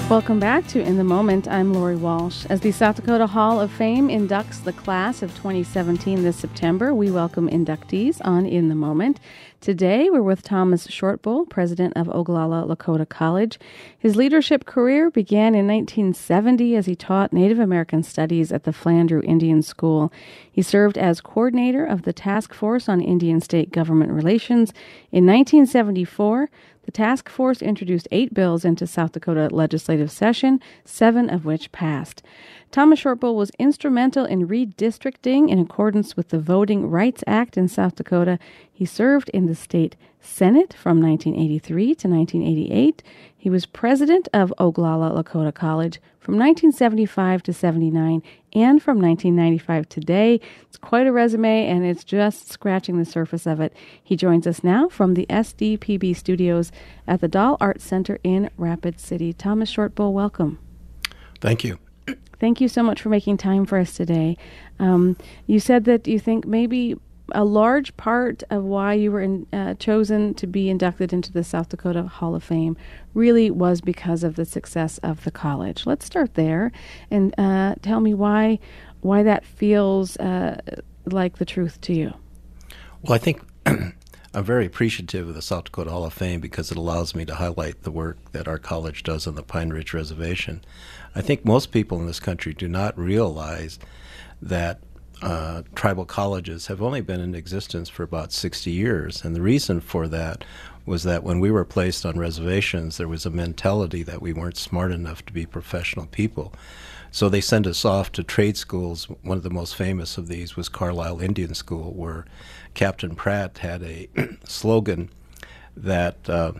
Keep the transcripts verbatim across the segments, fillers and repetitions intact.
Welcome back to In the Moment. I'm Lori Walsh. As the South Dakota Hall of Fame inducts the class of twenty seventeen this September, we welcome inductees on In the Moment. Today, we're with Thomas Shortbull, president of Oglala Lakota College. His leadership career began in nineteen seventy as he taught Native American Studies at the Flandreau Indian School. He served as coordinator of the Task Force on Indian State Government Relations. In nineteen seventy-four, the task force introduced eight bills into South Dakota legislative session, seven of which passed. Thomas Shortbull was instrumental in redistricting in accordance with the Voting Rights Act in South Dakota. He served in the state Senate from nineteen eighty-three to nineteen eighty-eight. He was president of Oglala Lakota College from nineteen seventy-five to seventy-nine and from nineteen ninety-five to today. It's quite a resume, and it's just scratching the surface of it. He joins us now from the S D P B studios at the Dahl Arts Center in Rapid City. Thomas Shortbull, welcome. Thank you. Thank you so much for making time for us today. Um, you said that you think maybe a large part of why you were in, uh, chosen to be inducted into the South Dakota Hall of Fame really was because of the success of the college. Let's start there and uh, tell me why why that feels uh, like the truth to you. Well, I think I'm very appreciative of the South Dakota Hall of Fame because it allows me to highlight the work that our college does on the Pine Ridge Reservation. I think most people in this country do not realize that Uh, tribal colleges have only been in existence for about sixty years. And the reason for that was that when we were placed on reservations, there was a mentality that we weren't smart enough to be professional people. So they sent us off to trade schools. One of the most famous of these was Carlisle Indian School, where Captain Pratt had a slogan that uh,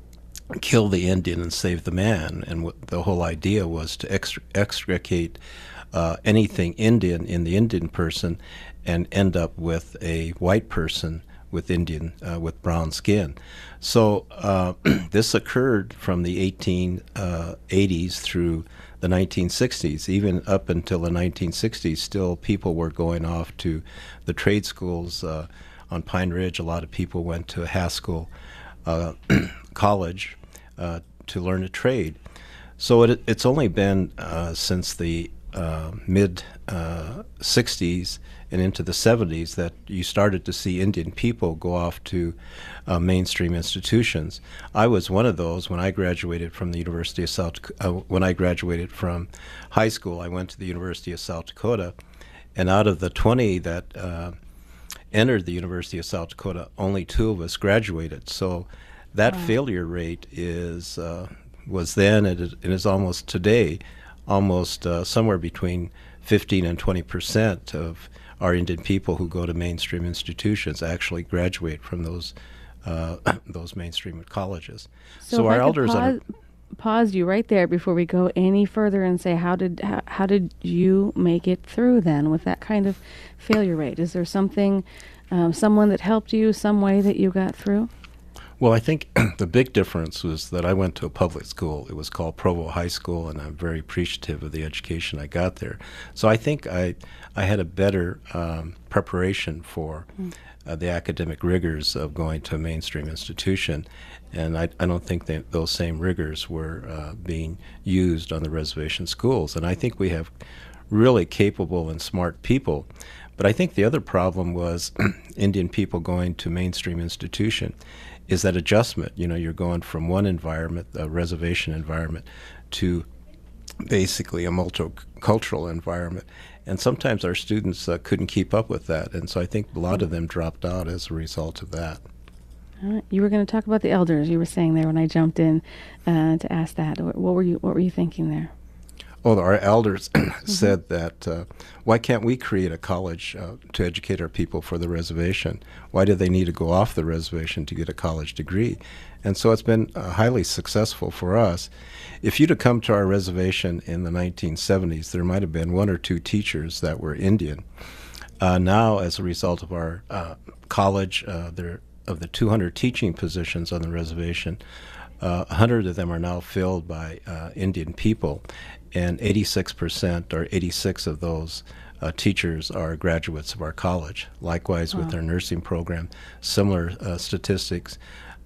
kill the Indian and save the man. And w- the whole idea was to extr- extricate Uh, anything Indian in the Indian person and end up with a white person with Indian, uh, with brown skin. So uh, this occurred from the eighteen eighties through the nineteen sixties. Even up until the nineteen sixties, still people were going off to the trade schools uh, on Pine Ridge. A lot of people went to Haskell uh, College uh, to learn a trade. So it, it's only been uh, since the Uh, mid uh, sixties and into the seventies that you started to see Indian people go off to uh, mainstream institutions. I was one of those when I graduated from the University of South uh, when I graduated from high school. I went to the University of South Dakota, and out of the twenty that uh, entered the University of South Dakota, only two of us graduated. So that wow. failure rate is uh, was then and it is almost today. Almost uh, somewhere between fifteen and twenty percent of our Indian people who go to mainstream institutions actually graduate from those uh, those mainstream colleges. So, so if our I elders pause, are, pause you right there before we go any further and say how did how, how did you make it through then with that kind of failure rate? Is there something, um, someone that helped you, some way that you got through? Well, I think the big difference was that I went to a public school. It was called Provo High School, and I'm very appreciative of the education I got there. So I think I I had a better um, preparation for mm. uh, the academic rigors of going to a mainstream institution, and I, I don't think that those same rigors were uh, being used on the reservation schools. And I think we have really capable and smart people. But I think the other problem was Indian people going to mainstream institution is that adjustment. You know, you're going from one environment, a reservation environment, to basically a multicultural environment. And sometimes our students uh, couldn't keep up with that. And so I think a lot of them dropped out as a result of that. All right. You were going to talk about the elders. You were saying there when I jumped in uh, to ask that. What were you What were you thinking there? Oh, our elders mm-hmm. said that, uh, why can't we create a college uh, to educate our people for the reservation? Why do they need to go off the reservation to get a college degree? And so it's been uh, highly successful for us. If you'd have come to our reservation in the nineteen seventies, there might have been one or two teachers that were Indian. Uh, now, as a result of our uh, college, uh, there of the two hundred teaching positions on the reservation, uh, one hundred of them are now filled by uh, Indian people. And eighty-six percent or eighty-six of those uh, teachers are graduates of our college. Likewise, wow. with our nursing program, similar uh, statistics.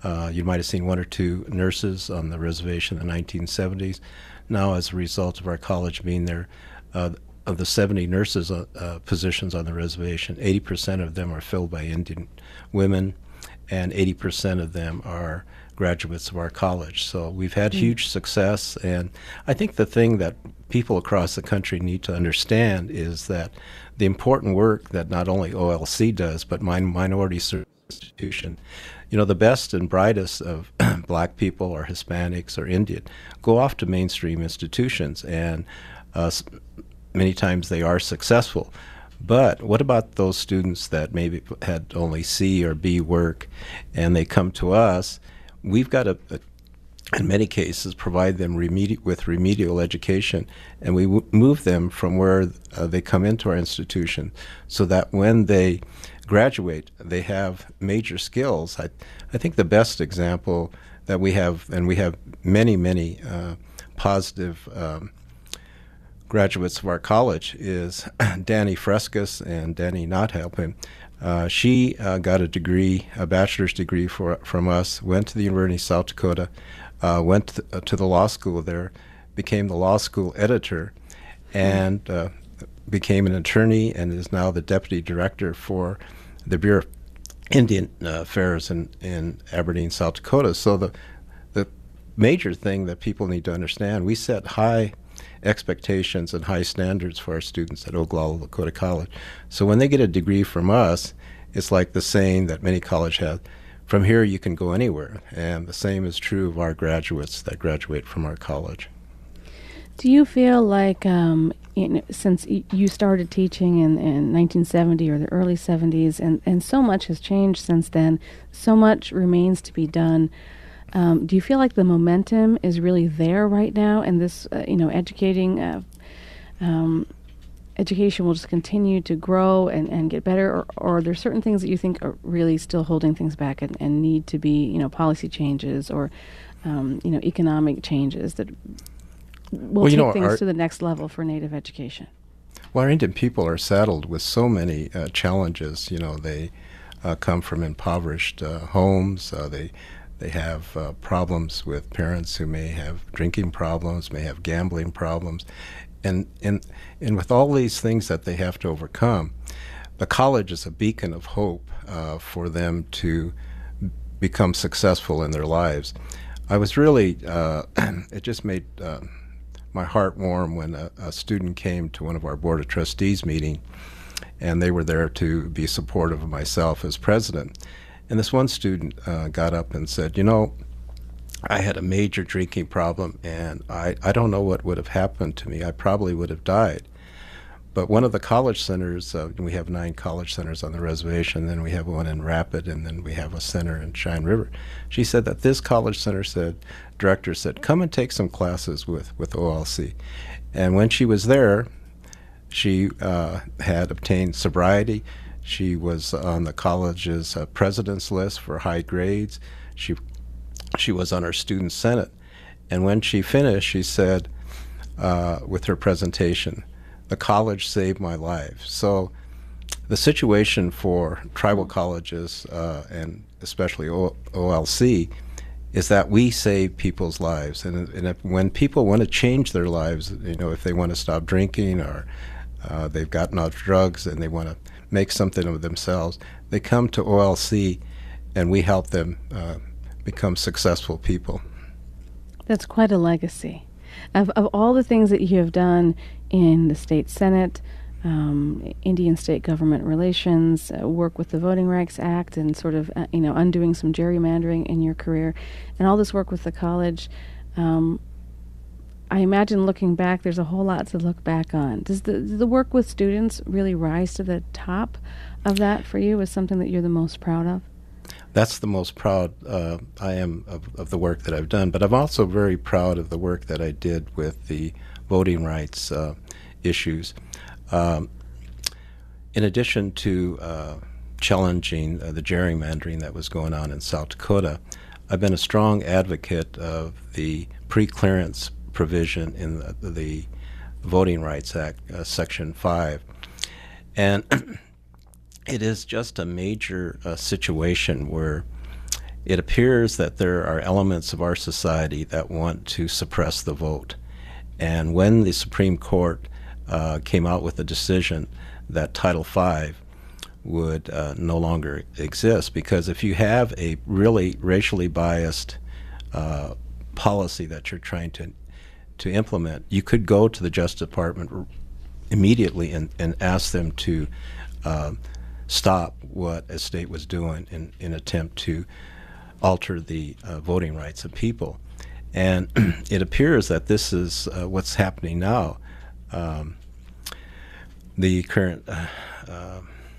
Uh, you might have seen one or two nurses on the reservation in the nineteen seventies. Now, as a result of our college being there, uh, of the seventy nurses uh, uh, positions on the reservation, eighty percent of them are filled by Indian women, and eighty percent of them are graduates of our college. So we've had mm. huge success, and I think the thing that people across the country need to understand is that the important work that not only O L C does, but min- minority service institution, you know, the best and brightest of black people or Hispanics or Indian go off to mainstream institutions, and uh, many times they are successful. But what about those students that maybe had only C or B work, and they come to us? We've got to, in many cases, provide them remedi- with remedial education, and we w- move them from where uh, they come into our institution so that when they graduate, they have major skills. I, I think the best example that we have, and we have many, many uh, positive um, graduates of our college, is Danny Frescus and Danny Nothelpin. Uh, she uh, got a degree, a bachelor's degree for, from us, went to the University of South Dakota, uh, went to, uh, to the law school there, became the law school editor, and uh, became an attorney, and is now the deputy director for the Bureau of Indian uh, Affairs in, in Aberdeen, South Dakota. So the the major thing that people need to understand, we set high expectations and high standards for our students at Oglala Lakota College. So when they get a degree from us, it's like the saying that many colleges have, from here you can go anywhere. And the same is true of our graduates that graduate from our college. Do you feel like, um, in, since y- you started teaching in, in nineteen seventy or the early seventies, and, and so much has changed since then, so much remains to be done, Um, do you feel like the momentum is really there right now, and this, uh, you know, educating, uh, um, education will just continue to grow and, and get better, or, or are there certain things that you think are really still holding things back and, and need to be, you know, policy changes or, um, you know, economic changes that will well, take you know, things our, to the next level for Native education? Well, our Indian people are saddled with so many uh, challenges. You know, they uh, come from impoverished uh, homes. Uh, they They have uh, problems with parents who may have drinking problems, may have gambling problems. And, and, and with all these things that they have to overcome, the college is a beacon of hope uh, for them to become successful in their lives. I was really, uh, it just made uh, my heart warm when a, a student came to one of our Board of Trustees meeting, and they were there to be supportive of myself as president. And this one student uh, got up and said, you know, I had a major drinking problem, and I, I don't know what would have happened to me. I probably would have died. But one of the college centers, uh, we have nine college centers on the reservation, then we have one in Rapid, and then we have a center in Cheyenne River. She said that this college center said, director said, come and take some classes with, with O L C. And when she was there, she uh, had obtained sobriety. She was on the college's uh, president's list for high grades. She she was on our student senate. And when she finished, she said uh, with her presentation, the college saved my life. So the situation for tribal colleges, uh, and especially o- OLC, is that we save people's lives. And, and if, when people want to change their lives, you know, if they want to stop drinking, or uh, they've gotten off drugs and they want to make something of themselves, they come to O L C, and we help them uh, become successful people. That's quite a legacy. Of, of all the things that you have done in the state senate, um, Indian state government relations, uh, work with the Voting Rights Act, and sort of uh, you know undoing some gerrymandering in your career, and all this work with the college, um, I imagine looking back, there's a whole lot to look back on. Does the does the work with students really rise to the top of that for you as something that you're the most proud of? That's the most proud uh, I am of, of the work that I've done, but I'm also very proud of the work that I did with the voting rights uh, issues. Um, in addition to uh, challenging uh, the gerrymandering that was going on in South Dakota, I've been a strong advocate of the pre-clearance provision in the, the Voting Rights Act, uh, Section five. And it is just a major uh, situation where it appears that there are elements of our society that want to suppress the vote. And when the Supreme Court uh, came out with a decision that Title five would uh, no longer exist, because if you have a really racially biased uh, policy that you're trying to to implement, you could go to the Justice Department immediately and, and ask them to uh, stop what a state was doing in in attempt to alter the uh, voting rights of people. And it appears that this is uh, what's happening now. Um, the current uh, uh,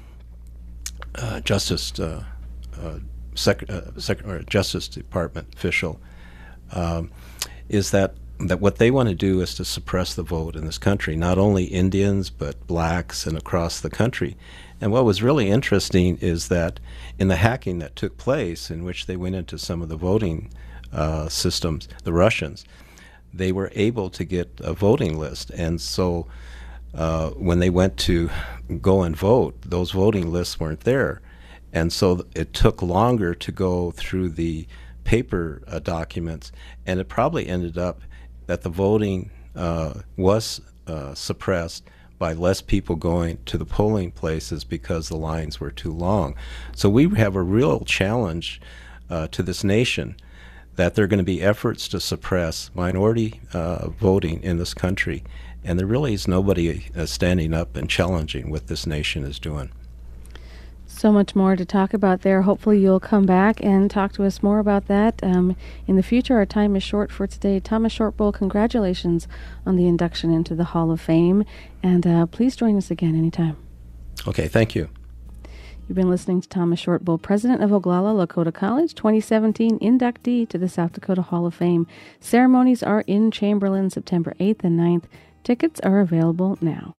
uh, Justice uh, uh, sec- uh, sec- or Justice Department official um, is that that what they want to do is to suppress the vote in this country, not only Indians but blacks and across the country. And what was really interesting is that in the hacking that took place, in which they went into some of the voting uh, systems, the Russians, they were able to get a voting list. And so uh, when they went to go and vote, those voting lists weren't there. And so it took longer to go through the paper uh, documents, and it probably ended up that the voting uh, was uh, suppressed by less people going to the polling places because the lines were too long. So we have a real challenge uh, to this nation, that there are going to be efforts to suppress minority uh, voting in this country, and there really is nobody uh, standing up and challenging what this nation is doing. So much more to talk about there. Hopefully you'll come back and talk to us more about that um, in the future. Our time is short for today. Thomas Shortbull, congratulations on the induction into the Hall of Fame, and uh, please join us again anytime. Okay, thank you. You've been listening to Thomas Shortbull, president of Oglala Lakota College, twenty seventeen inductee to the South Dakota Hall of Fame. Ceremonies are in Chamberlain September eighth and ninth. Tickets are available now.